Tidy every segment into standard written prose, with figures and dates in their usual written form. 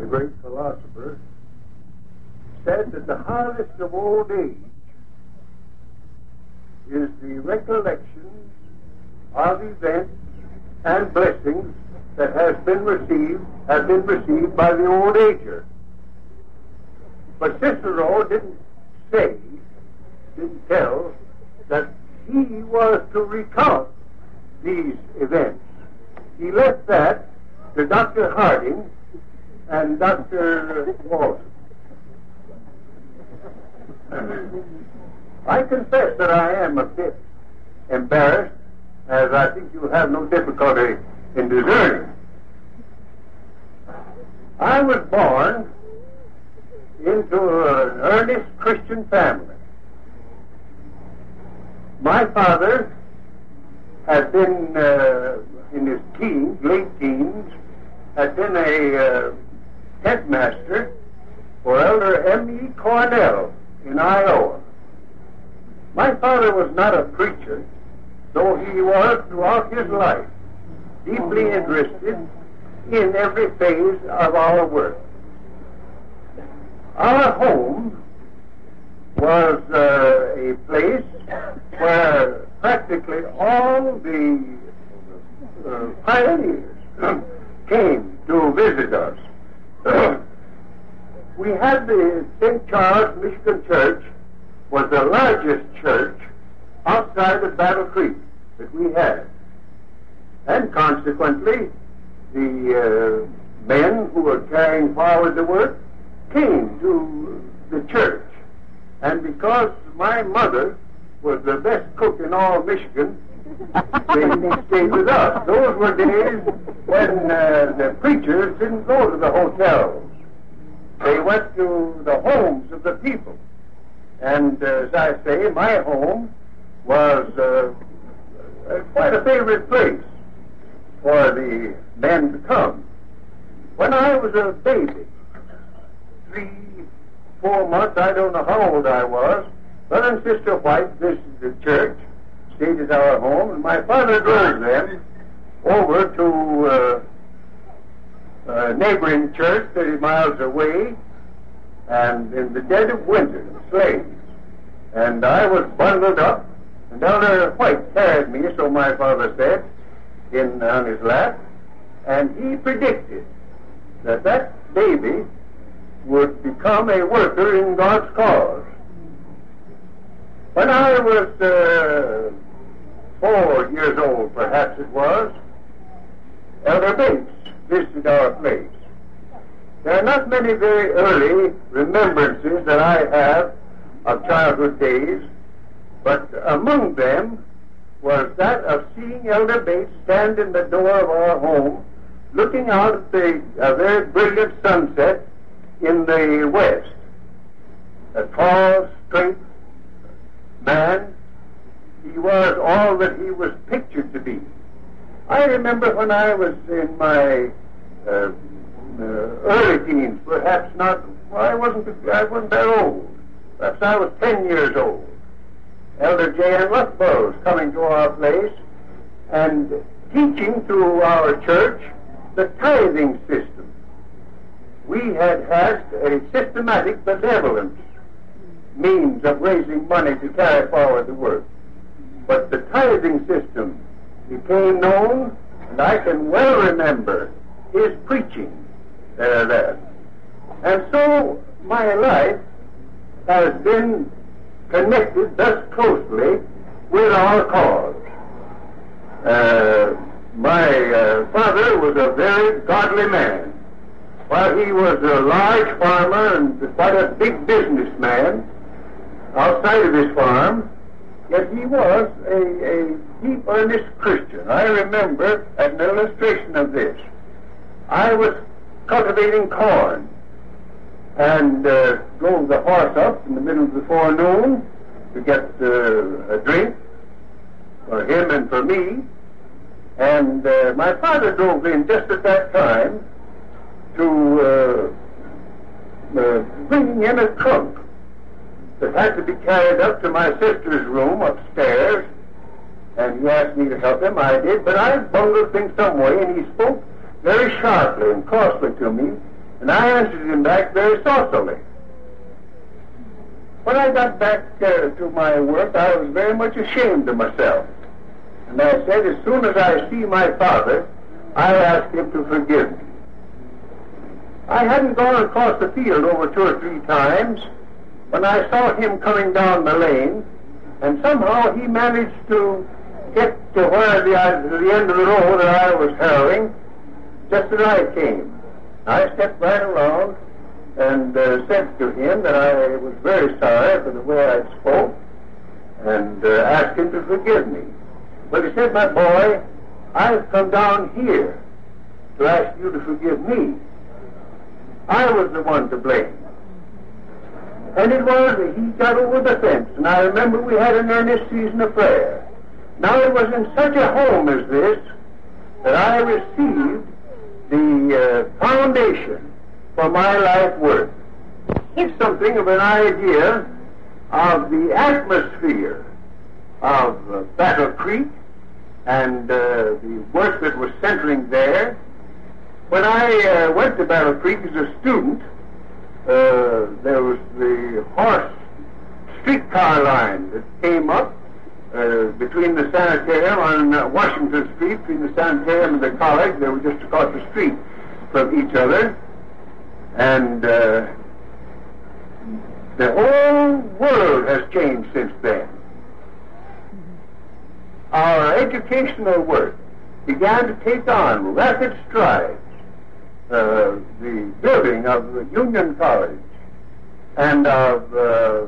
great philosopher, said that the hardest of old age is the recollections of events and blessings that have been received by the old ager. But Cicero didn't tell that he was to recount these events. He left that to Dr. Harding and Dr. Walton. I confess that I am a bit embarrassed, as I think you have no difficulty in discerning. I was born into an earnest Christian family. My father had been, in his late teens, had been a headmaster for Elder M.E. Cornell in Iowa. My father was not a preacher, though he was, throughout his life, deeply interested in every phase of our work. Our home was a place where practically all the pioneers came to visit us. We had the St. Charles Michigan Church was the largest church outside of Battle Creek that we had. And consequently, the men who were carrying forward the work came to the church. And because my mother was the best cook in all Michigan, they stayed with us. Those were days when the preachers didn't go to the hotels. They went to the homes of the people. And as I say, my home was quite a favorite place for the men to come. When I was a baby, 3-4 months, I don't know how old I was, Brother and Sister White visited the church, stayed at our home, and my father drove them over to a neighboring church 30 miles away, and in the dead of winter, sleighs. And I was bundled up, and Elder White carried me, so my father said, on his lap, and he predicted that that baby would become a worker in God's cause. When I was 4 years old, perhaps it was, Elder Bates visited our place. There are not many very early remembrances that I have of childhood days, but among them was that of seeing Elder Bates stand in the door of our home, looking out at a very brilliant sunset in the west. A tall, straight man, he was all that he was pictured to be. I remember when I was in my early teens, perhaps not, well, I wasn't that old. Perhaps I was 10 years old. Elder J.N. Ruffborough was coming to our place and teaching to our church the tithing system. We had a systematic benevolence means of raising money to carry forward the work. But the tithing system became known, and I can well remember his preaching there. And so my life has been connected thus closely with our cause. My father was a very godly man. While he was a large farmer and quite a big businessman outside of his farm, yet he was a deep, earnest Christian. I remember an illustration of this. I was cultivating corn and drove the horse up in the middle of the forenoon to get a drink for him and for me. And my father drove in just at that time to bring in a trunk that had to be carried up to my sister's room upstairs. And he asked me to help him. I did, but I bungled things some way, and he spoke very sharply and crossly to me. And I answered him back very saucily. When I got back to my work, I was very much ashamed of myself. And I said, as soon as I see my father, I'll ask him to forgive me. I hadn't gone across the field over 2 or 3 times when I saw him coming down the lane, and somehow he managed to get to where the end of the road that I was harrowing, just as I came. I stepped right around and said to him that I was very sorry for the way I spoke, and asked him to forgive me. But he said, my boy, I've come down here to ask you to forgive me. I was the one to blame. And it was that he got over the fence, and I remember we had an earnest season of prayer. Now it was in such a home as this that I received the foundation for my life work. It's something of an idea of the atmosphere of Battle Creek and the work that was centering there. When I went to Battle Creek as a student, there was the horse streetcar line that came up between the sanitarium on Washington Street, between the sanitarium and the college. They were just across the street from each other. And the whole world has changed since then. Our educational work began to take on rapid strides. The building of the Union College and of the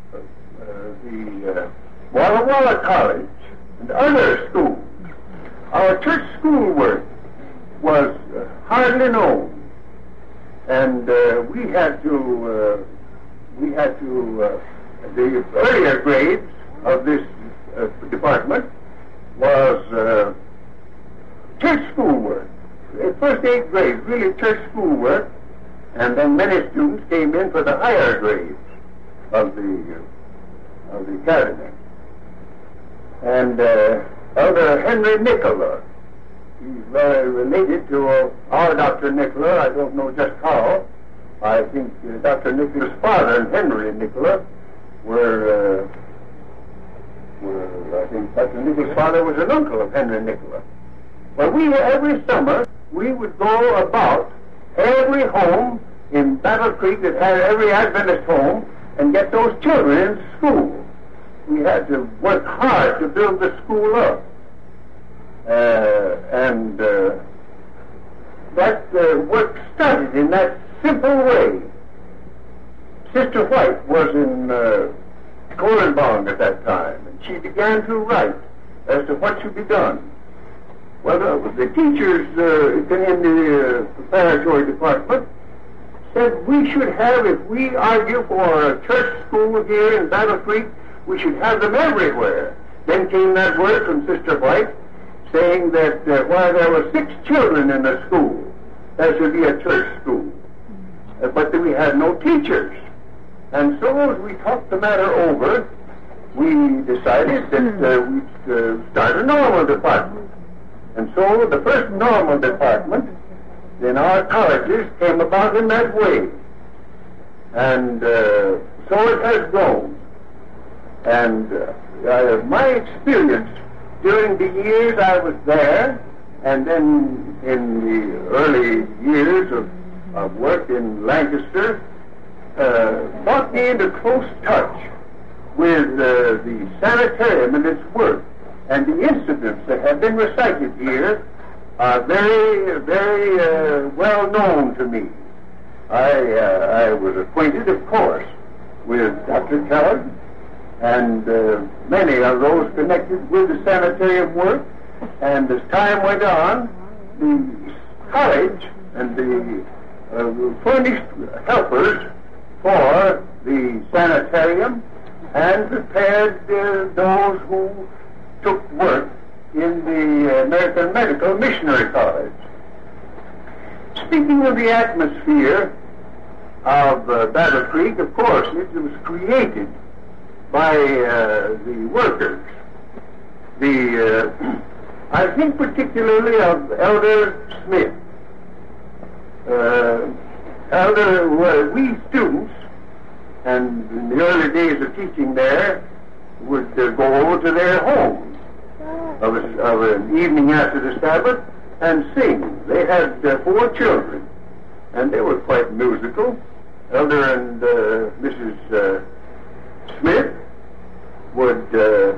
Walla Walla College and other schools. Our church school work was hardly known, and we had to the earlier grades of this department was church school work. The first 8 grades, really church school work, and then many students came in for the higher grades of the academy. And Elder Henry Nicola, he's very related to our Dr. Nicola. I don't know just how. I think Dr. Nicola's father and Henry Nicola were I think Dr. Nicola's father was an uncle of Henry Nicola. Well, every summer, we would go about every home in Battle Creek that had every Adventist home and get those children into school. We had to work hard to build the school up. And that work started in that simple way. Sister White was in Colenbong at that time, and she began to write as to what should be done. Well, the teachers in the preparatory department said we should have, if we argue for a church school here in Battle Creek, we should have them everywhere. Then came that word from Sister White saying that while there were 6 children in the school, there should be a church school. But we had no teachers. And so as we talked the matter over, we decided that we'd start a normal department. And so the first normal department in our colleges came about in that way. And so it has grown. And my experience during the years I was there, and then in the early years of work in Lancaster, brought me into close touch with the sanitarium and its work. And the incidents that have been recited here are very, very well known to me. I was acquainted, of course, with Dr. Kellogg and many of those connected with the sanitarium work. And as time went on, the college and the furnished helpers for the sanitarium and prepared those who took work in the American Medical Missionary College. Speaking of the atmosphere of Battle Creek, of course, it was created by the workers. I think particularly of Elder Smith. Elder, we students, and in the early days of teaching there, would go over to their homes of an evening after the Sabbath and sing. They had 4 children, and they were quite musical. Elder and Mrs. Smith would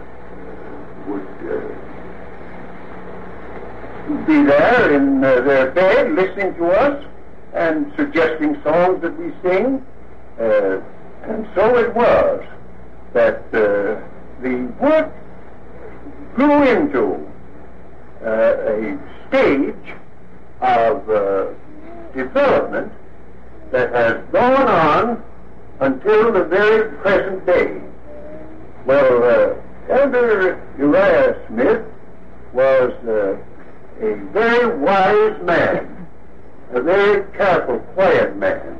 be there in their bed listening to us and suggesting songs that we sing. And so it was that the work grew into a stage of development that has gone on until the very present day. Well, Elder Uriah Smith was a very wise man, a very careful, quiet man.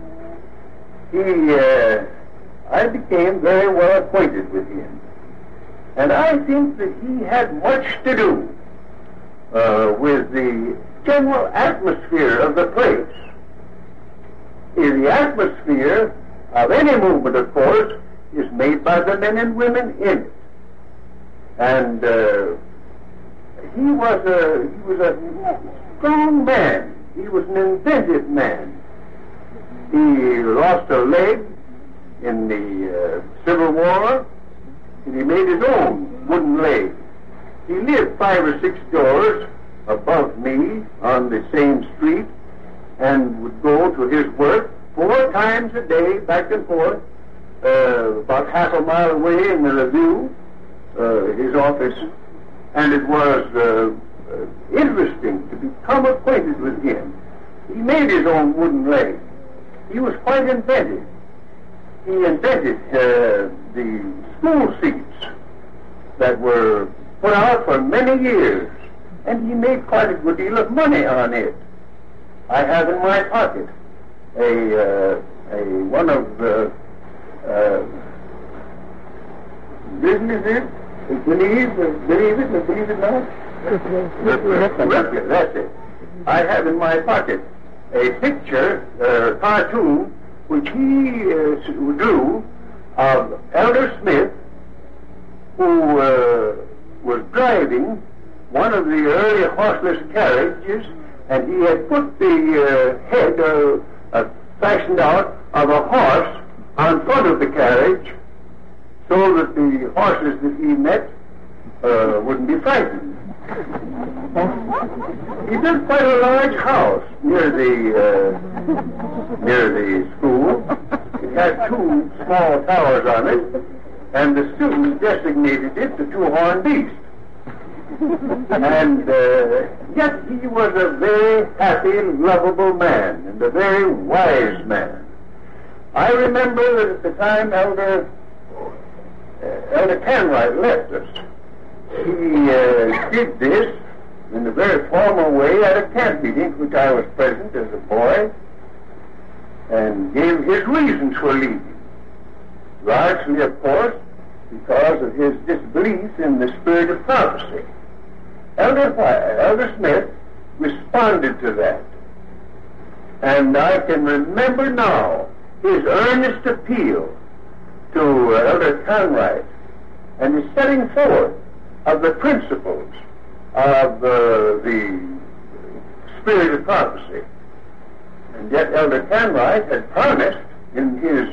I became very well acquainted with him, and I think that he had much to do with the general atmosphere of the place. The atmosphere of any movement, of course, is made by the men and women in it. And he was a strong man. He was an inventive man. He lost a leg in the Civil War, and he made his own wooden leg. He lived 5 or 6 doors above me on the same street, and would go to his work 4 times a day, back and forth, about half a mile away in the Review, his office, and it was interesting to become acquainted with him. He made his own wooden leg. He was quite inventive. He invented the school seats that were put out for many years, and he made quite a good deal of money on it. I have in my pocket one of the business it? Believe it not? That's it. I have in my pocket a picture, cartoon, which he drew of Elder Smith, who was driving one of the early horseless carriages, and he had put the head fashioned out of a horse on front of the carriage, so that the horses that he met wouldn't be frightened. He built quite a large house near the school. It had 2 small towers on it, and the students designated it the 2-horned beast. And yet he was a very happy, lovable man, and a very wise man. I remember that at the time Elder Canright left us, he did this in a very formal way at a camp meeting, which I was present as a boy, and gave his reasons for leaving. Largely, of course, because of his disbelief in the spirit of prophecy. Elder Smith responded to that. And I can remember now his earnest appeal to Elder Conrad and his setting forth of the principles of the spirit of prophecy. And yet Elder Conrad had promised in his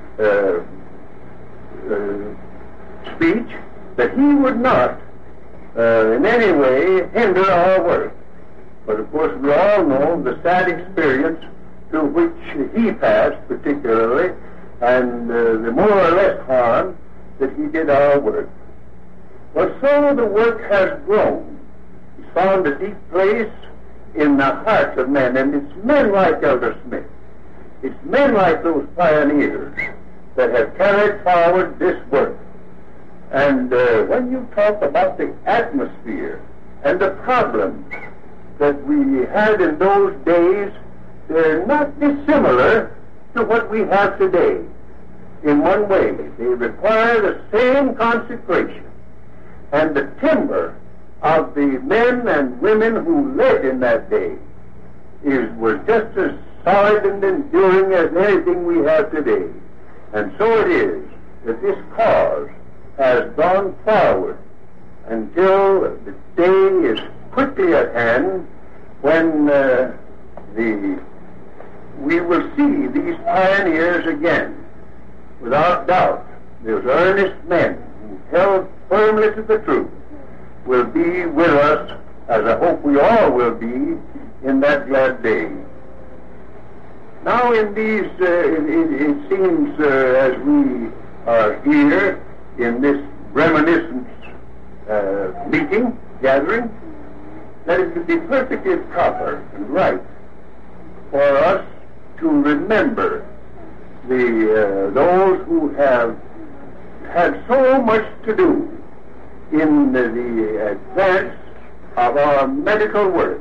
speech that he would not in any way hinder our work. But of course we all know the sad experience through which he passed particularly, and the more or less harm that he did our work. Well, so the work has grown. It's found a deep place in the hearts of men, and it's men like Elder Smith. It's men like those pioneers that have carried forward this work. And when you talk about the atmosphere and the problems that we had in those days, they're not dissimilar to what we have today. In one way, they require the same consecration. And the timber of the men and women who led in that day was just as solid and enduring as anything we have today. And so it is that this cause has gone forward until the day is quickly at hand when we will see these pioneers again. Without doubt, those earnest men who held firmly to the truth will be with us, as I hope we all will be, in that glad day. Now in these, it seems as we are here in this reminiscence gathering, that it would be perfectly proper and right for us to remember those who have had so much to do in the advance of our medical work.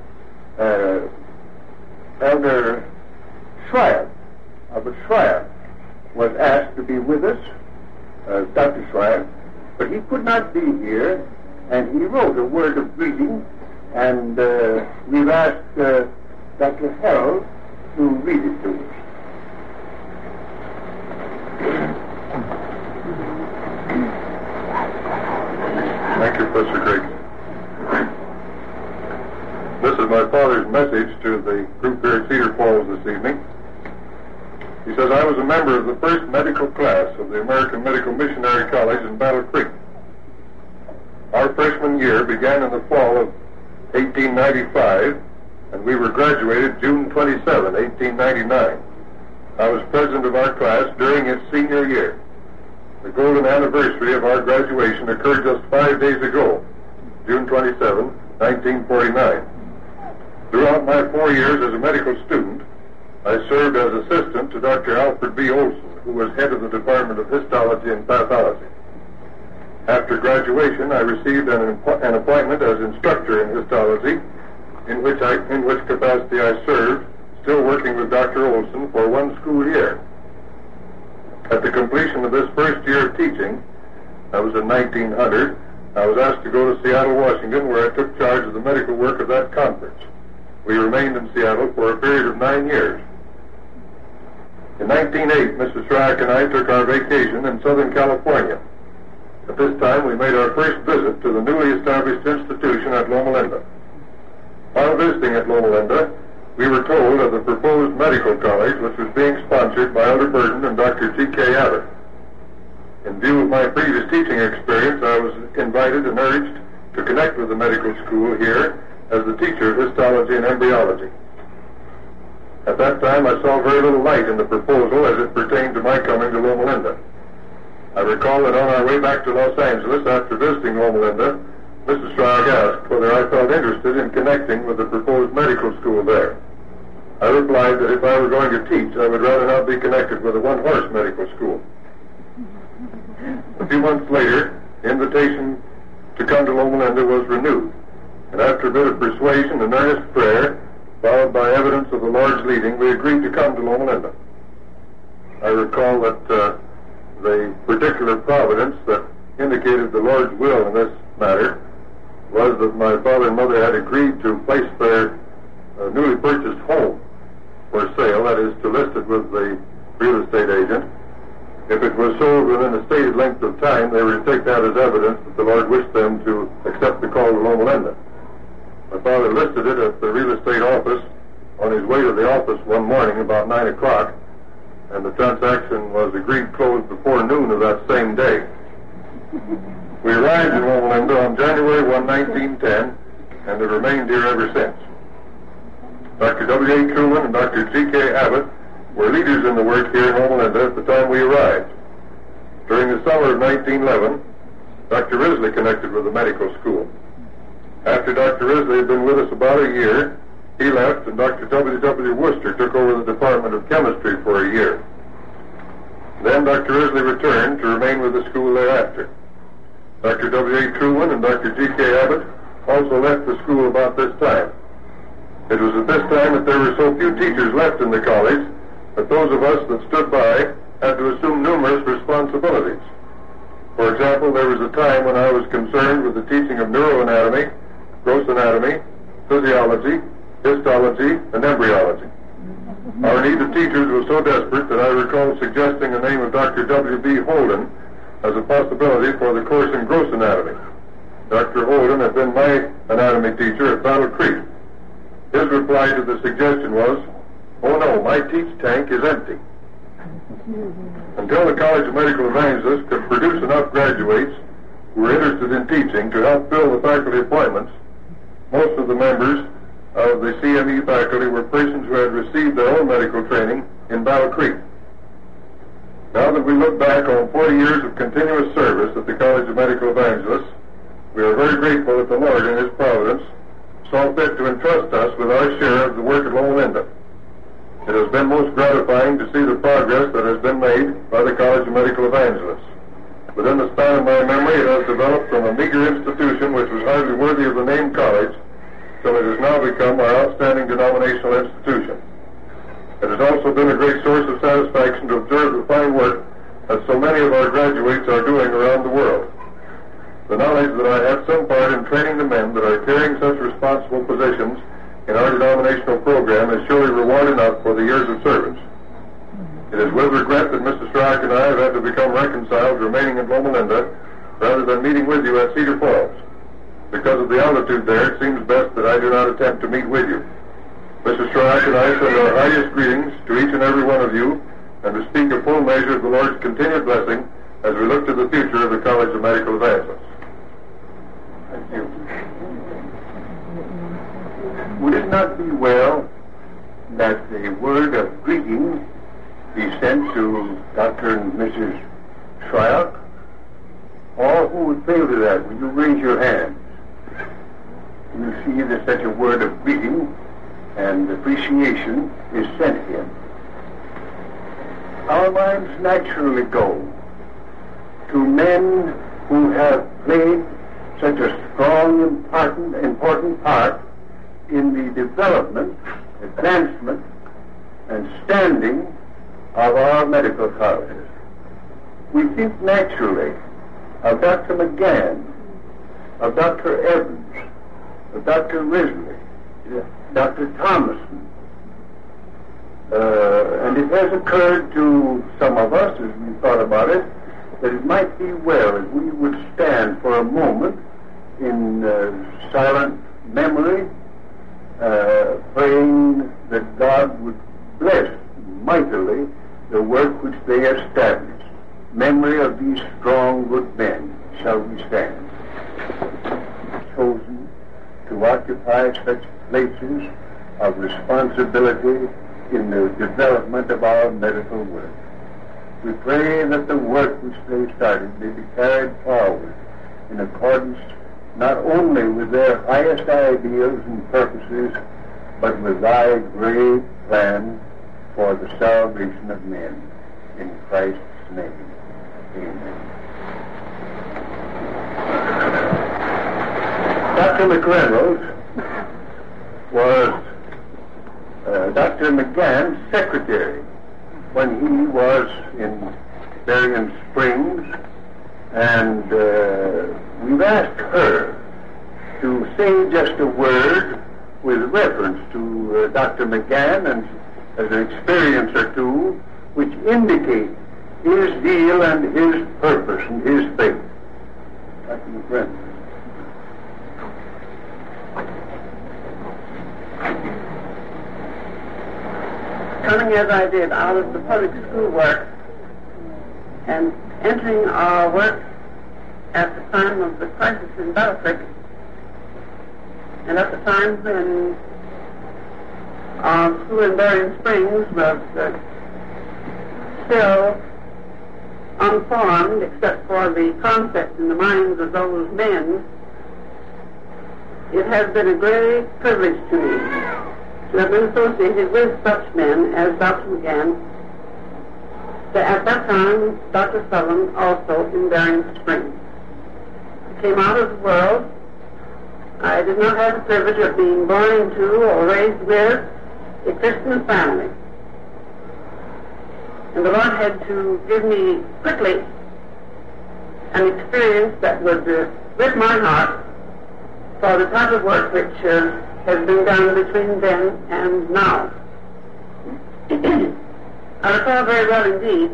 Elder Schreier of Schreier was asked to be with us, Dr. Schreier, but he could not be here, and he wrote a word of greeting, and we've asked Dr. Harold to read it to us. Thank you, Professor Griggs. This is my father's message to the group here at Cedar Falls this evening. He says, I was a member of the first medical class of the American Medical Missionary College in Battle Creek. Our freshman year began in the fall of 1895, and we were graduated June 27, 1899. I was president of our class during its senior year. The golden anniversary of our graduation occurred just 5 days ago, June 27, 1949. Throughout my 4 years as a medical student, I served as assistant to Dr. Alfred B. Olson, who was head of the Department of Histology and Pathology. After graduation, I received an appointment as instructor in histology, in which capacity I served, still working with Dr. Olson for 1 school year. At the completion of this first year of teaching, that was in 1900, I was asked to go to Seattle, Washington, where I took charge of the medical work of that conference. We remained in Seattle for a period of 9 years. In 1908, Mrs. Schreier and I took our vacation in Southern California. At this time, we made our first visit to the newly established institution at Loma Linda. While visiting at Loma Linda, we were told of the proposed medical college, which was being sponsored by Elder Burden and Dr. G.K. Abbott. In view of my previous teaching experience, I was invited and urged to connect with the medical school here as the teacher of histology and embryology. At that time, I saw very little light in the proposal as it pertained to my coming to Loma Linda. I recall that on our way back to Los Angeles after visiting Loma Linda, Mrs. Schreier asked whether I felt interested in connecting with the proposed medical school there. I replied that if I were going to teach, I would rather not be connected with a one-horse medical school. A few months later, the invitation to come to Loma Linda was renewed, and after a bit of persuasion and earnest prayer, followed by evidence of the Lord's leading, we agreed to come to Loma Linda. I recall that the particular providence that indicated the Lord's will in this matter was that my father and mother had agreed to place their newly purchased home for sale, that is, to list it with the real estate agent. If it was sold within a stated length of time, they would take that as evidence that the Lord wished them to accept the call to Loma Linda. My father listed it at the real estate office on his way to the office one morning about 9 o'clock, and the transaction was agreed closed before noon of that same day. We arrived in Loma Linda on January 1, 1910, and have remained here ever since. Dr. W.A. Truman and Dr. G.K. Abbott were leaders in the work here in Loma Linda at the time we arrived. During the summer of 1911, Dr. Risley connected with the medical school. After Dr. Risley had been with us about a year, he left, and Dr. W.W. Worcester took over the Department of Chemistry for a year. Then Dr. Risley returned to remain with the school thereafter. Dr. W.A. Truman and Dr. G.K. Abbott also left the school about this time. It was at this time that there were so few teachers left in the college that those of us that stood by had to assume numerous responsibilities. For example, there was a time when I was concerned with the teaching of neuroanatomy, gross anatomy, physiology, histology, and embryology. Our need of teachers was so desperate that I recall suggesting the name of Dr. W.B. Holden as a possibility for the course in gross anatomy. Dr. Holden had been my anatomy teacher at Battle Creek. His reply to the suggestion was, "Oh no, my teach tank is empty." Until the College of Medical Evangelists could produce enough graduates who were interested in teaching to help fill the faculty appointments, most of the members of the CME faculty were persons who had received their own medical training in Battle Creek. Now that we look back on 40 years of continuous service at the College of Medical Evangelists, we are very grateful that the Lord in His providence saw fit to entrust us with our share of the work at Loma Linda. It has been most gratifying to see the progress that has been made by the College of Medical Evangelists. Within the span of my memory, it has developed from a meager institution which was hardly worthy of the name college, till it has now become our outstanding denominational institution. It has also been a great source of satisfaction to observe the fine work that so many of our graduates are doing around the world. The knowledge that I had some part in training the men that are carrying such responsible positions in our denominational program is surely reward enough for the years of service. It is with regret that Mr. Strach and I have had to become reconciled remaining in Loma Linda rather than meeting with you at Cedar Falls. Because of the altitude there, it seems best that I do not attempt to meet with you. Mr. Strach and I send our highest greetings to each and every one of you, and to speak a full measure of the Lord's continued blessing as we look to the future of the College of Medical Evangelists. Thank you. Would it not be well that a word of greeting be sent to Dr. and Mrs. Shryock? All who would fail to that, will you raise your hands? You see that such a word of greeting and appreciation is sent here. Our minds naturally go to men who have played such a strong, important part in the development, advancement, and standing of our medical colleges. We think naturally of Dr. McGann, of Dr. Evans, of Dr. Risley, Dr. Thomason, and it has occurred to some of us as we thought about it that it might be well if we would stand for a moment in silent memory, praying that God would bless mightily the work which they established. Memory of these strong, good men, shall we stand? Chosen to occupy such places of responsibility in the development of our medical work. We pray that the work which they started may be carried forward in accordance not only with their highest ideals and purposes, but with thy great plan for the salvation of men. In Christ's name, amen. Dr. McReynolds was Dr. McGann's secretary when he was in Berrien Springs, and we've asked her to say just a word with reference to Dr. McGann and as an experience or two which indicate his zeal and his purpose and his faith. Dr. McGann. Coming as I did out of the public school work and entering our work at the time of the crisis in Battle Creek, and at the time when our school in Berrien Springs was still unformed except for the concept in the minds of those men, it has been a great privilege to me to have been associated with such men as Dr. McGann, at that time Dr. Sullivan, also in Berrien Springs. I came out of the world. I did not have the privilege of being born into or raised with a Christian family. And the Lord had to give me quickly an experience that would lift my heart for the type of work which has been done between then and now. I recall very well indeed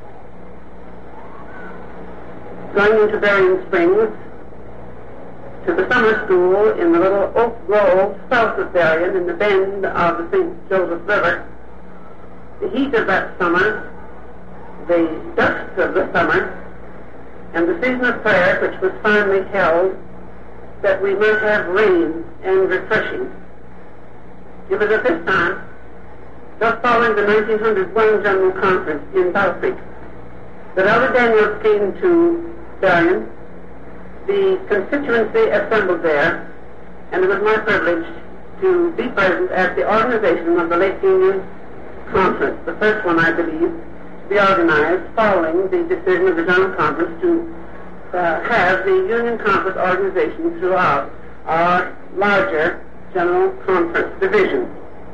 going into Berrien Springs to the summer school in the little Oak Grove south of Berrien in the bend of the St. Joseph River. The heat of that summer, the dust of the summer, and the season of prayer which was finally held that we might have rain and refreshing. It was at this time, just following the 1901 General Conference in Battle Creek, that Elder Daniels came to Berrien. The constituency assembled there, and it was my privilege to be present at the organization of the late Union Conference, the first one, I believe, to be organized following the decision of the General Conference to have the Union Conference organization throughout our larger General Conference division.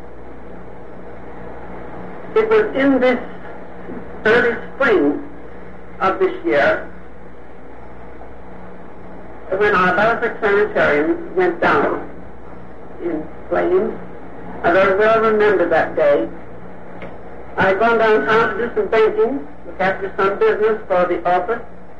It was in this early spring of this year when our Battle Creek Sanitarium went down in flames. I very well remember that day. I had gone downtown to do some banking, look after some business for the office.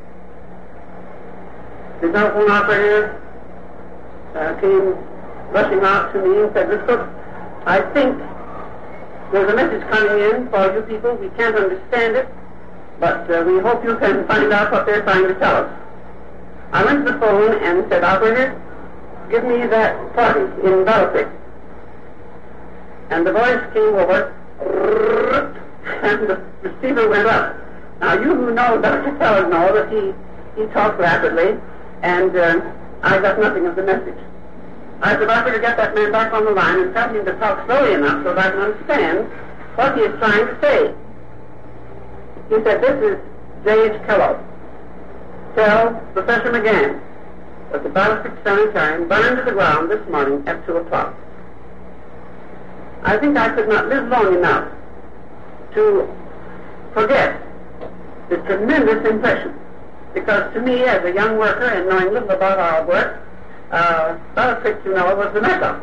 The telephone operator came rushing out to me and said, "Miss Cook, I think there's a message coming in for you people. We can't understand it, but we hope you can find out what they're trying to tell us." I went to the phone and said, "Operator, give me that party in Battle Creek." And the voice came over, and the receiver went up. Now, you who know Dr. Keller know that he talks rapidly, and I got nothing of the message. I said, "Operator, get that man back on the line and tell him to talk slowly enough so that I can understand what he is trying to say." He said, "This is J.H. Kellogg. Tell Professor McGann that the Battle Creek Sanitarium burned to the ground this morning at 2 o'clock. I think I could not live long enough to forget this tremendous impression, because to me, as a young worker and knowing little about our work, Battle Creek, you know, was the Mecca.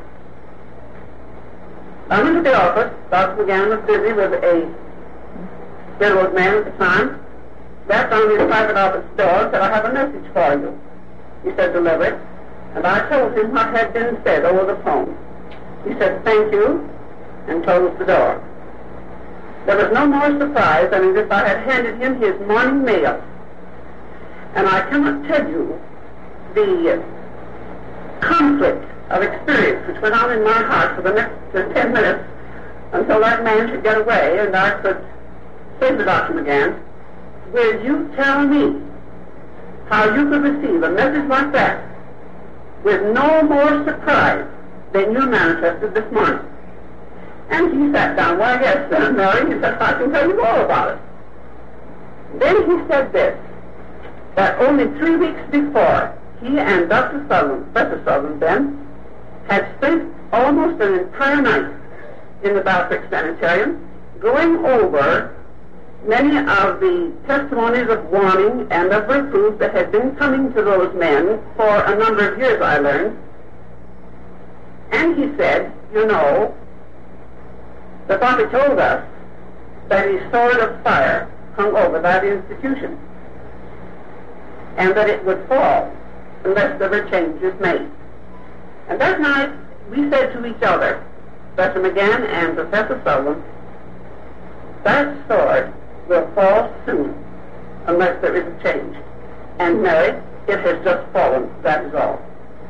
I went to the office. Dr. McGann was busy with a railroad man at the time. Rapped on his private office door, said, "I have a message for you." He said, "Deliver it." And I told him what had been said over the phone. He said, "Thank you," and closed the door. There was no more surprise than as if I had handed him his morning mail. And I cannot tell you the conflict of experience which went on in my heart for the next 10 minutes until that man should get away and I could say to Dr. McGann, "Will you tell me how you could receive a message like that with no more surprise than you manifested this morning?" And he sat down. "Why, yes, Mary," he said, "I can tell you all about it." Then he said this, that only 3 weeks before, he and Dr. Sutherland, Professor Sutherland then, had spent almost an entire night in the Battle Creek Sanitarium going over many of the testimonies of warning and of reproof that had been coming to those men for a number of years, I learned. And he said, "You know, the prophet told us that a sword of fire hung over that institution, and that it would fall unless there were changes made." And that night, we said to each other, Professor McGann and Professor Sutherland, "That sword will fall soon unless there is a change." And Mary, it has just fallen, that is all.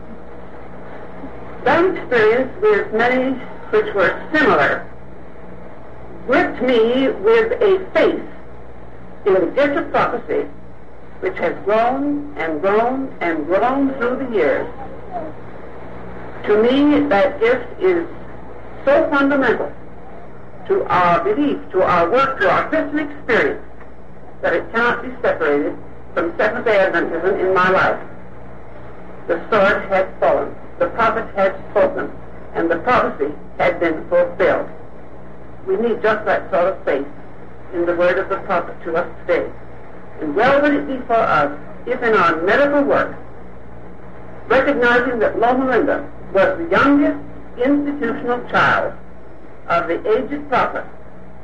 That experience with many which were similar gripped me with a faith in the gift of prophecy which has grown and grown and grown through the years. To me, that gift is so fundamental to our belief, to our work, to our Christian experience, that it cannot be separated from Seventh-day Adventism in my life. The sword had fallen, the prophet had spoken, and the prophecy had been fulfilled. We need just that sort of faith in the word of the prophet to us today. And well would it be for us if in our medical work, recognizing that Loma Linda was the youngest institutional child of the aged prophet,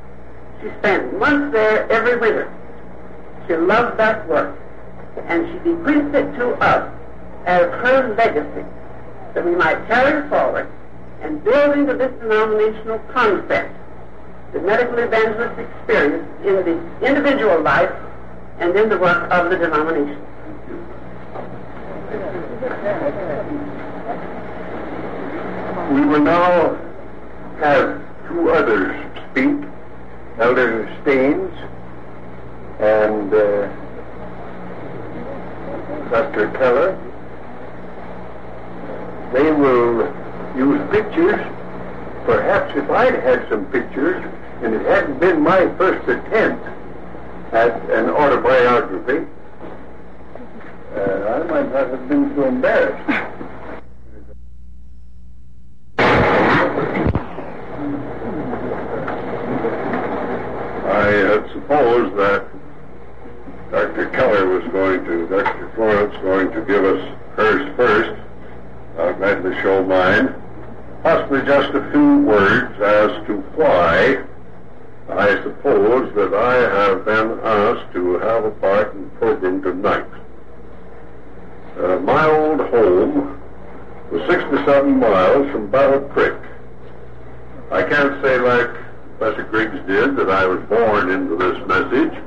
She spent months there every winter. She loved that work, and she bequeathed it to us as her legacy, that we might carry forward and build into this denominational concept the medical evangelist experience in the individual life and in the work of the denomination. We will now have two others speak, Elder Staines and Dr. Keller. They will use pictures. Perhaps if I'd had some pictures, and it hadn't been my first attempt at an autobiography, I might not have been so embarrassed. I had supposed that Dr. Florence going to give us hers first. I'll gladly show mine. Possibly just a few words as to why I suppose that I have been asked to have a part in the program tonight. My old home was 67 miles from Battle Creek. I can't say like Professor Griggs did that I was born into this message.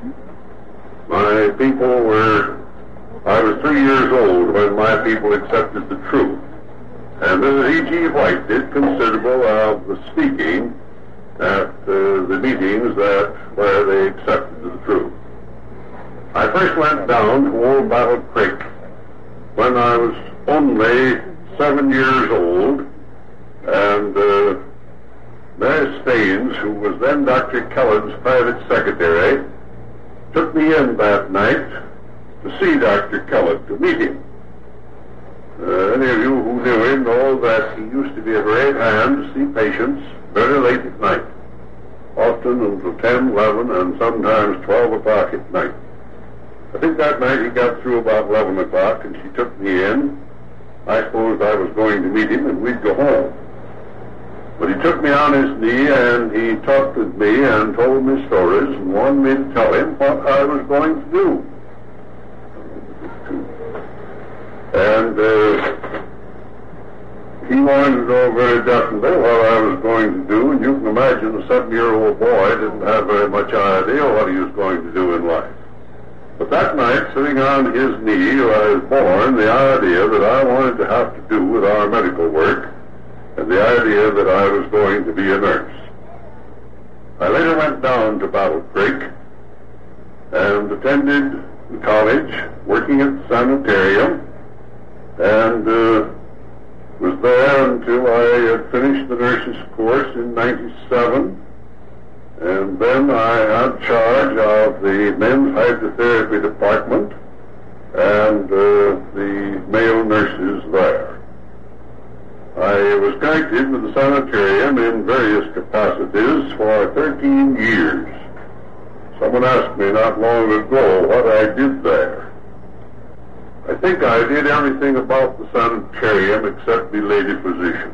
I was 3 years old when my people accepted the truth. And Mrs. E.G. White did considerable of the speaking at the meetings where they accepted the truth. I first went down to Old Battle Creek when I was only 7 years old, and Mary Staines, who was then Dr. Kellen's private secretary, took me in that night to see Dr. Kellen, to meet him. Any of you who knew him know that he used to be a great hand to see patients very late at night, often until 10, 11, and sometimes 12 o'clock at night. I think that night he got through about 11 o'clock, and she took me in. I supposed I was going to meet him, and we'd go home. But he took me on his knee, and he talked with me and told me stories and wanted me to tell him what I was going to do. And he wanted to know very definitely what I was going to do, and you can imagine a 7-year-old boy didn't have very much idea what he was going to do in life. But that night, sitting on his knee, I was born the idea that I wanted to have to do with our medical work, and the idea that I was going to be a nurse. I later went down to Battle Creek and attended the college, working at the sanitarium, and was there until I had finished the nurse's course in 97, and then I had charge of the men's hydrotherapy department and the male nurses there. I was connected with the sanitarium in various capacities for 13 years. Someone asked me not long ago what I did there. I think I did everything about the sanitarium except be lady physician.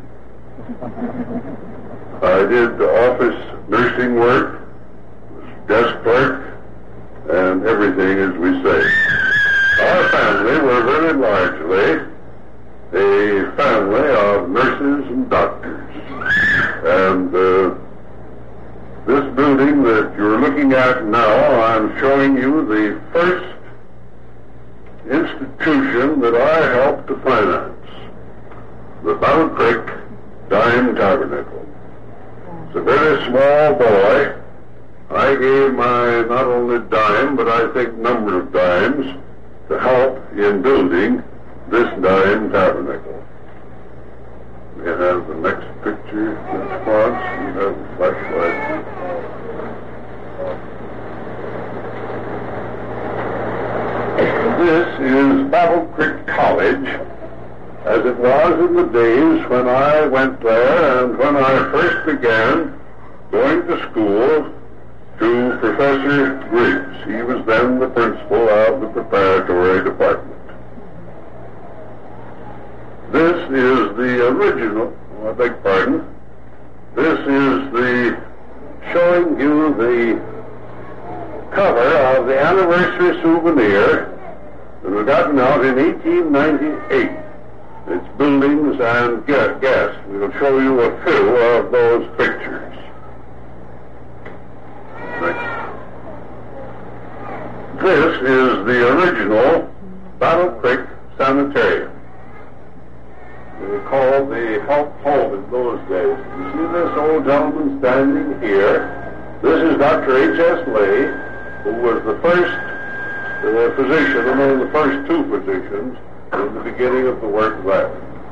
I did office nursing work, desk clerk, and everything as we say. Our family were very largely a family of nurses and doctors. And this building that you're looking at now, I'm showing you the first institution that I helped to finance, the Battle Creek Dime Tabernacle. As a very small boy, I gave my not only dime, but I think number of dimes to help in building this Dime Tabernacle. We have the next picture, Ms. Fox. We have the flashlight. This is Battle Creek College, as it was in the days when I went there and when I first began going to school to Professor Griggs. He was then the principal of the preparatory department. This is the original, I beg pardon, this is the showing you the cover of the anniversary souvenir that was gotten out in 1898. It's buildings and guests. We'll show you a few of those pictures. Next. This is the original Battle Creek Sanitarium. They were called the Health Home in those days. You see this old gentleman standing here? This is Dr. H.S. Lay, who was the first physician among the first two physicians in the beginning of the work there.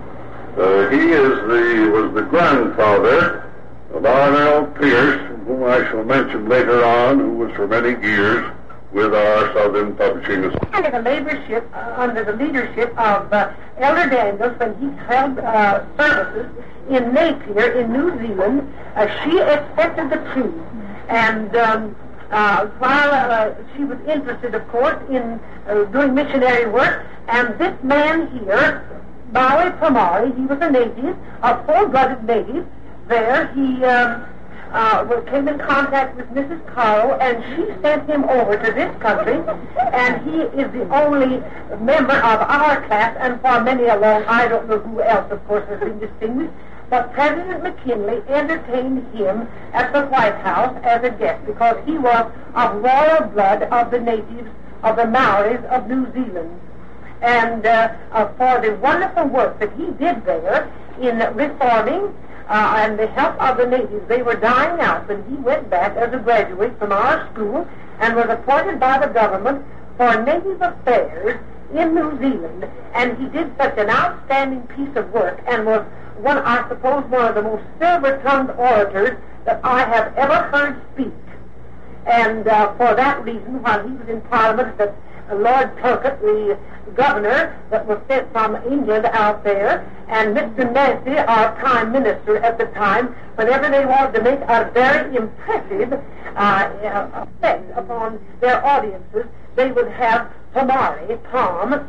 He was the grandfather of Arnell Pierce, whom I shall mention later on, who was for many years with our Southern Publishing Association. Under the leadership of Elder Daniels, when he held services in Napier in New Zealand, she accepted the truth. And while she was interested, of course, in doing missionary work, and this man here, Maui Pomari, he was a native, a full-blooded native. There he came in contact with Mrs. Carroll, and she sent him over to this country, and he is the only member of our class, and for many along, I don't know who else, of course, has been distinguished, but President McKinley entertained him at the White House as a guest because he was of royal blood of the natives of the Maoris of New Zealand. And for the wonderful work that he did there in reforming and the help of the natives, they were dying out when he went back as a graduate from our school and was appointed by the government for native affairs in New Zealand. And he did such an outstanding piece of work and was one of the most silver-tongued orators that I have ever heard speak. And for that reason, while he was in Parliament, that Lord Plunkett, the governor that was sent from England out there, and Mr. Nancy, our Prime Minister at the time, whenever they wanted to make a very impressive effect upon their audiences, they would have Pomari, Tom,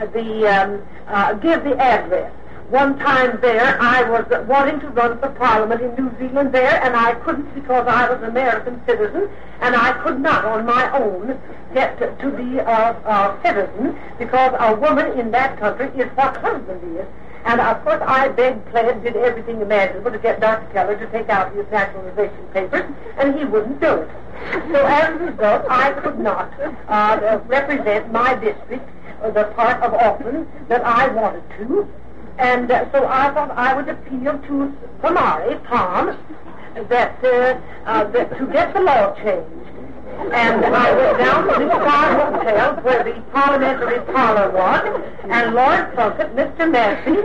give the address. One time there, I was wanting to run for Parliament in New Zealand there, and I couldn't because I was an American citizen, and I could not on my own get to be a citizen because a woman in that country is what husband is. And of course I begged, pled, did everything imaginable to get Dr. Keller to take out his naturalization papers, and he wouldn't do it. So as a result, I could not represent my district, the part of Auckland that I wanted to. And so I thought I would appeal to Pomari, Tom, that to get the law changed. And I went down to the Star Hotel where the parliamentary parlor was, and Lord Plunkett, Mr. Massey,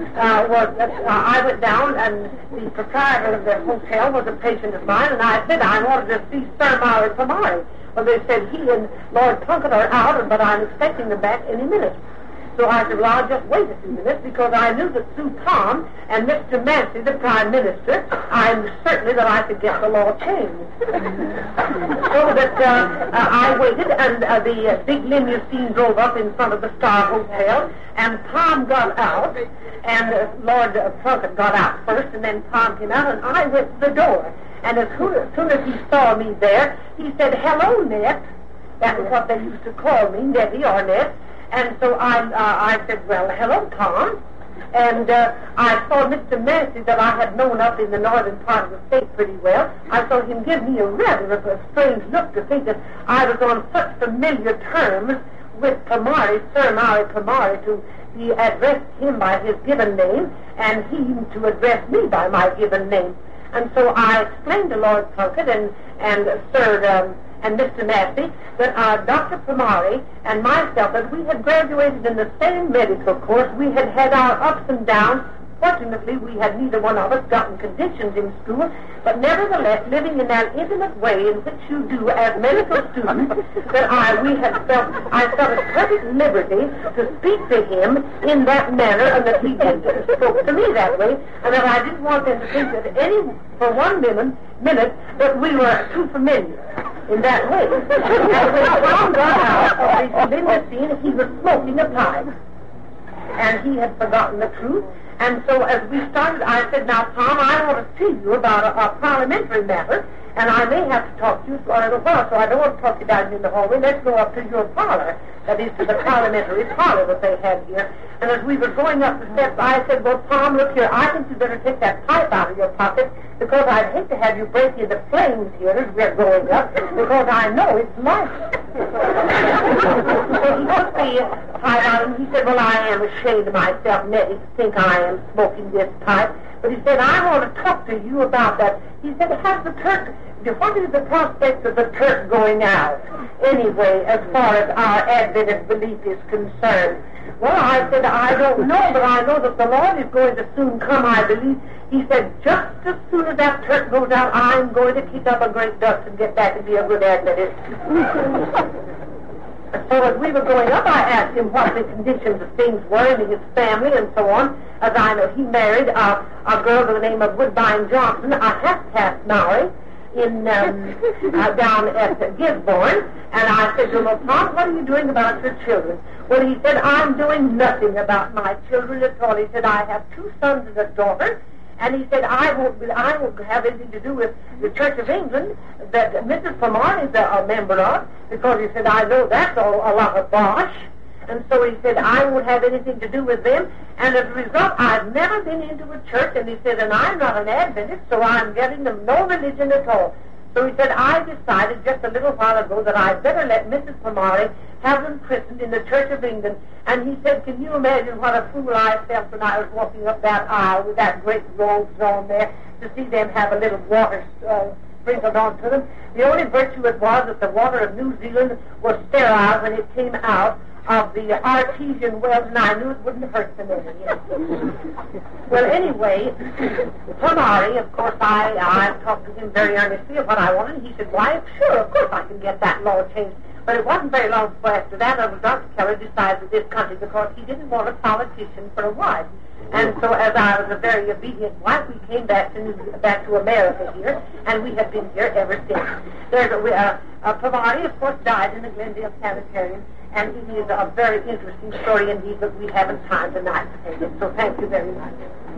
I went down, and the proprietor of the hotel was a patient of mine, and I said I wanted to see Sir Maui Pomari. Well, they said he and Lord Plunkett are out, but I'm expecting them back any minute. So I said, well, I'll just wait a few minutes because I knew that through Tom and Mr. Massey, the Prime Minister, I knew certainly that I could get the law changed. So that I waited, and the big limousine drove up in front of the Star Hotel, and Tom got out, and Lord Plunkett got out first, and then Tom came out, and I went to the door. And as soon as he saw me there, he said, hello, Net. That was what they used to call me, Nettie or Net. And so I said, well, hello, Tom. And I saw Mr. Massey that I had known up in the northern part of the state pretty well. I saw him give me a rather of a strange look to think that I was on such familiar terms with Pomari, Sir Maui Pomari, to be addressed him by his given name, and he to address me by my given name. And so I explained to Lord Plunkett and Sir and Mr. Massey that Dr. Pomari and myself, that we had graduated in the same medical course. We had had our ups and downs. Fortunately, we had neither one of us gotten conditions in school, but nevertheless, living in that intimate way in which you do as medical students, that I felt at perfect liberty to speak to him in that manner, and that he spoke to me that way, and that I didn't want them to think that for one minute that we were too familiar in that way. And when Tom got out of the limousine, he was smoking a pipe, and he had forgotten the truth. And so as we started, I said, now, Tom, I want to see you about a parliamentary matter. and I may have to talk to you for a little while, so I don't want to talk to you down in the hallway. Let's go up to your parlor, that is to the parliamentary parlor that they have here. And as we were going up the steps, I said, well, Tom, look here, I think you better take that pipe out of your pocket, because I'd hate to have you break into flames here as we're going up, because I know it's light. So he took the pipe out, and he said, well, I am ashamed of myself, Nettie, to think I am smoking this pipe. But he said, I want to talk to you about that. He said, has the Turk, what is the prospect of the Turk going out, anyway, as far as our Adventist belief is concerned? Well, I said, I don't know, but I know that the Lord is going to soon come, I believe. He said, just as soon as that Turk goes out, I'm going to kick up a great dust and get back and be a good Adventist. So as we were going up, I asked him what the conditions of things were in his family and so on. As I know, he married a girl by the name of Woodbine Johnson, a half-caste Maori, in down at Gisborne. And I said to him, well, Tom, what are you doing about your children? Well, he said, I'm doing nothing about my children at all. He said, I have 2 sons and a daughter. And he said, I won't have anything to do with the Church of England that Mrs. Pomar is a member of, because he said, I know that's a lot of bosh. And so he said, I won't have anything to do with them. And as a result, I've never been into a church. And he said, and I'm not an Adventist, so I'm getting them no religion at all. So he said, I decided just a little while ago that I'd better let Mrs. Pomari have them christened in the Church of England. And he said, can you imagine what a fool I felt when I was walking up that aisle with that great robes on there, to see them have a little water sprinkled onto them? The only virtue it was that the water of New Zealand was sterile when it came out of the artesian wells, and I knew it wouldn't hurt them any. Well, anyway, Pomari, of course, I talked to him very earnestly of what I wanted, and he said, why, sure, of course I can get that law changed. But it wasn't very long before after that Dr. Keller decided with this country, because he didn't want a politician for a wife. And so as I was a very obedient wife, we came back to America here, and we have been here ever since. There's Pomari, of course, died in the Glendale Sanitarium, and it is a very interesting story indeed, but we haven't time tonight to take it. So thank you very much.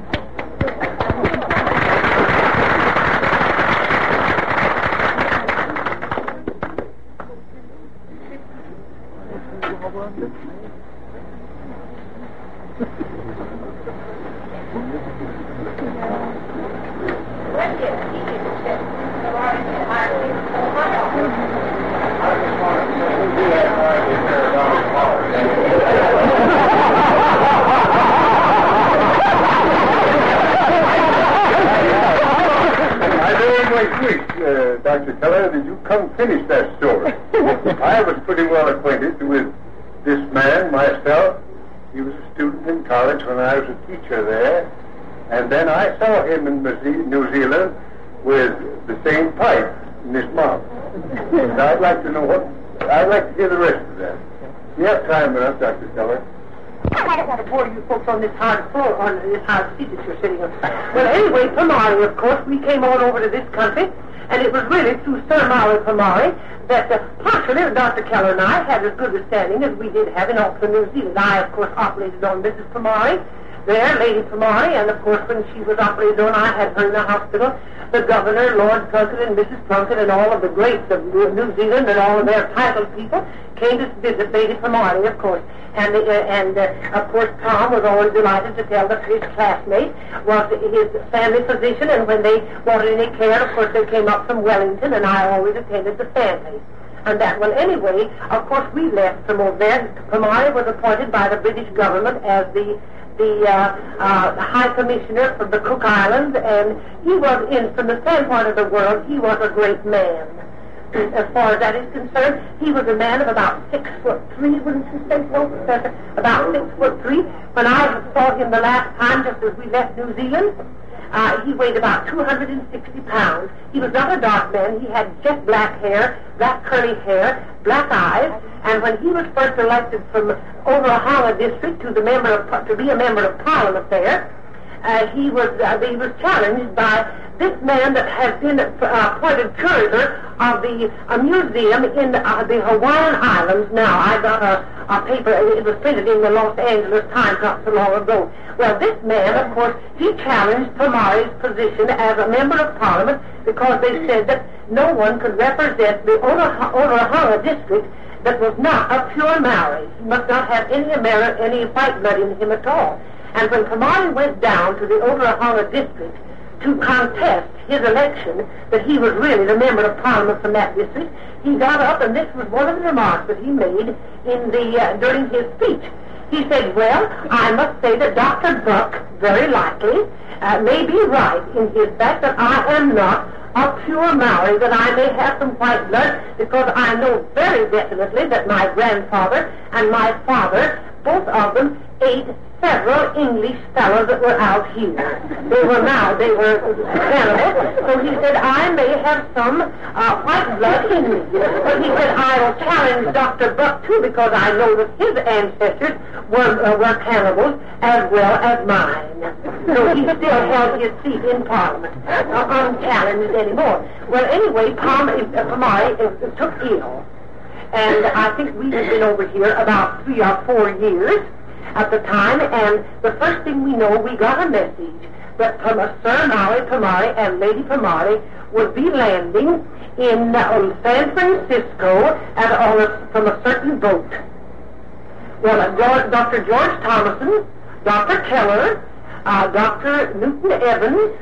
Dr. Keller, did you come finish that story? I was pretty well acquainted with this man myself. He was a student in college when I was a teacher there. And then I saw him in New Zealand with the same pipe in his mouth. And I'd like to hear the rest of that. You have time enough, Dr. Keller. I don't want to bore you folks on this hard floor, on this hard seat that you're sitting on. Well, anyway, Pomari, of course, we came on over to this country, and it was really through Sir Maui Pomari that partially Dr. Keller and I had as good a standing as we did have in Auckland, New Zealand. I, of course, operated on Mrs. Pomari there, Lady Pomari, and, of course, when she was operated on, I had her in the hospital. The governor, Lord Plunkett, and Mrs. Plunkett, and all of the greats of New Zealand and all of their titled people came to visit Lady Pomari, of course. And of course, Tom was always delighted to tell that his classmate was his family physician, and when they wanted any care, of course, they came up from Wellington, and I always attended the family. And that, well, anyway, of course, we left from over there. Pomari was appointed by the British government as the High Commissioner for the Cook Islands, and he was, from the standpoint of the world, he was a great man. As far as that is concerned, he was a man of about 6'3", wouldn't you say so, Professor? About 6'3". When I saw him the last time, just as we left New Zealand, he weighed about 260 pounds. He was not a dark man. He had jet black hair, black curly hair, black eyes, and when he was first elected from Oklahoma district to be a member of Parliament there, he was challenged by this man that has been appointed curator of the museum in the Hawaiian Islands. Now, I got a paper, it was printed in the Los Angeles Times not so long ago. Well, this man, of course, he challenged Pomari's position as a member of Parliament because they said that no one could represent the Onehunga district that was not a pure Maori. He must not have any white blood in him at all. And when Kamari went down to the Onehunga district to contest his election, that he was really the member of Parliament from that district, he got up, and this was one of the remarks that he made during his speech. He said, well, I must say that Dr. Buck, very likely, may be right in his fact that I am not a pure Maori, that I may have some white blood, because I know very definitely that my grandfather and my father, both of them, ate several English fellows that were out here. They were cannibals. So he said, I may have some white blood in me. But he said, I will challenge Dr. Buck too, because I know that his ancestors were cannibals as well as mine. So he still held his seat in Parliament, unchallenged anymore. Well, anyway, Kamari took ill. And I think we had been over here about 3 or 4 years at the time, and the first thing we know, we got a message that Sir Maui Kamari and Lady Kamari would be landing in San Francisco from a certain boat. Well, Dr. George Thomason, Dr. Keller, Dr. Newton Evans,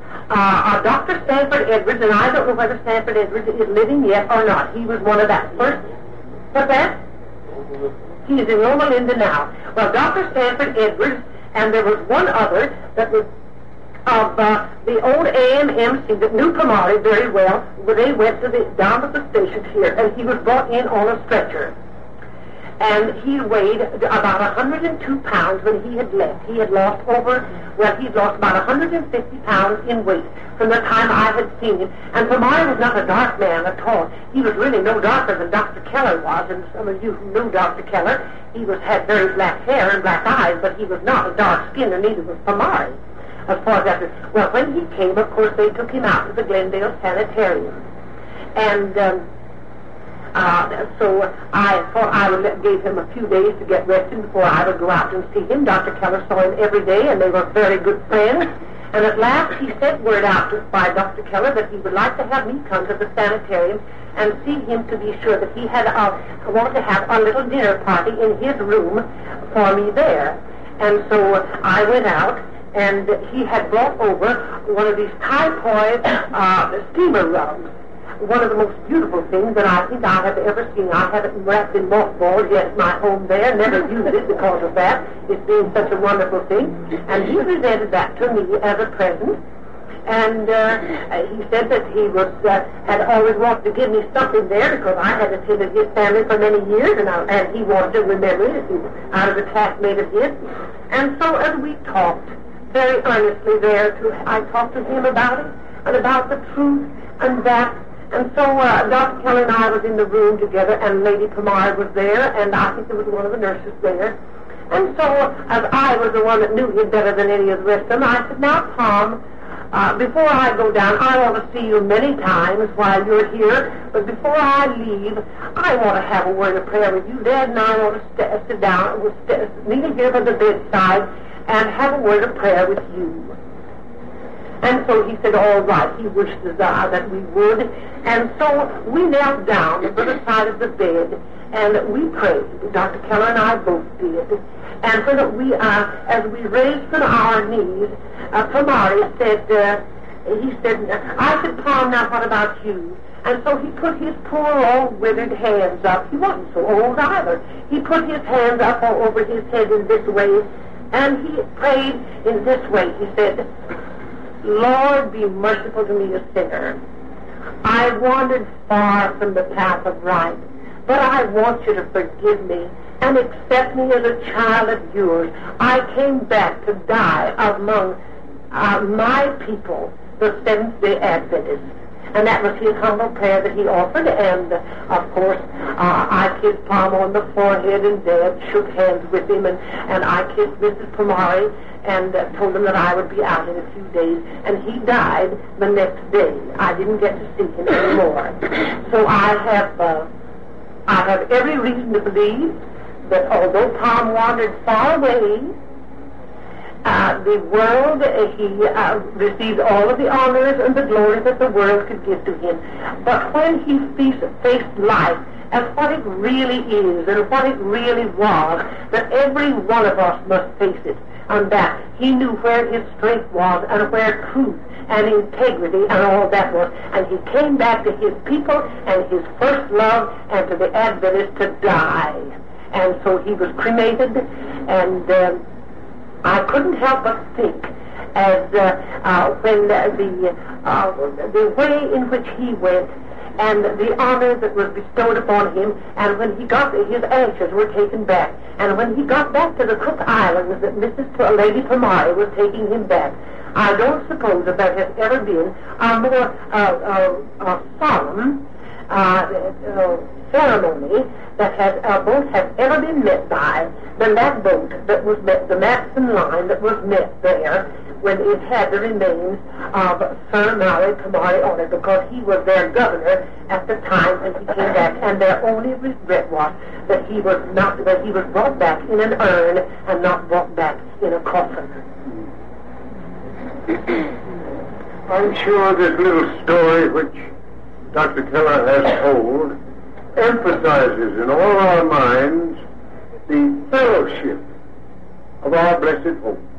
Dr. Stanford Edwards, and I don't know whether Stanford Edwards is living yet or not. He was one of that first. What's that? He is in Loma Linda now. Well, Dr. Stanford Edwards, and there was one other that was of the old AMMC that knew Kamari very well. They went down to the station here, and he was brought in on a stretcher. And he weighed about 102 pounds when he had left. He had lost he'd lost about 150 pounds in weight from the time I had seen him. And Kamari was not a dark man at all. He was really no darker than Dr. Keller was, and some of you who knew Dr. Keller, he had very black hair and black eyes, but he was not a dark skin, and neither was Kamari. As far as that is. Well, when he came, of course, they took him out to the Glendale Sanitarium. And so I thought I would give him a few days to get rested before I would go out and see him. Dr. Keller saw him every day, and they were very good friends. And at last he sent word out by Dr. Keller that he would like to have me come to the sanitarium and see him to be sure that he had wanted to have a little dinner party in his room for me there. And so I went out, and he had brought over one of these typhoid steamer rugs. One of the most beautiful things that I think I have ever seen. I have it wrapped in mothballs yet at my home there. Never used it because of that. It being such a wonderful thing. And he presented that to me as a present. And he said that he had always wanted to give me something there because I had attended his family for many years, and he wanted to remember it out of a classmate of his. And so as we talked very earnestly there, I talked to him about it and about the truth and that. And so Dr. Keller and I was in the room together, and Lady Kamari was there, and I think there was one of the nurses there. And so, as I was the one that knew him better than any of the rest of them, I said, now, Tom, before I go down, I want to see you many times while you're here, but before I leave, I want to have a word of prayer with you. Dad and I want to sit down, kneel here by the bedside, and have a word of prayer with you. And so he said, all right, he wished that we would. And so we knelt down by the side of the bed, and we prayed. Dr. Keller and I both did. And when as we raised from our knees, Kamari said, I said, Tom, now what about you? And so he put his poor old withered hands up. He wasn't so old either. He put his hands up all over his head in this way, and he prayed in this way. He said, Lord, be merciful to me, a sinner. I wandered far from the path of right, but I want you to forgive me and accept me as a child of yours. I came back to die among my people, the Seventh-day Adventists. And that was his humble prayer that he offered. And, of course, I kissed Palm on the forehead, and Dad shook hands with him. And I kissed Mrs. Kamari and told him that I would be out in a few days. And he died the next day. I didn't get to see him anymore. So I have every reason to believe that although Tom wandered far away, the world, he received all of the honors and the glory that the world could give to him. But when he faced life as what it really is and what it really was, that every one of us must face it, and that he knew where his strength was and where truth and integrity and all that was. And he came back to his people and his first love and to the Adventists to die. And so he was cremated, and I couldn't help but think as when the way in which he went and the honor that was bestowed upon him, and when he got his ashes were taken back, and when he got back to the Cook Islands that Lady Pomare was taking him back, I don't suppose that there has ever been a more solemn ceremony that a boat has ever been met by than that boat that was met, the Matson line that was met there when it had the remains of Sir Mary Pomare on it, because he was their governor at the time when he came back, and their only regret was that he was brought back in an urn and not brought back in a coffin. I'm sure this little story which Dr. Keller has told emphasizes in all our minds the fellowship of our blessed hope.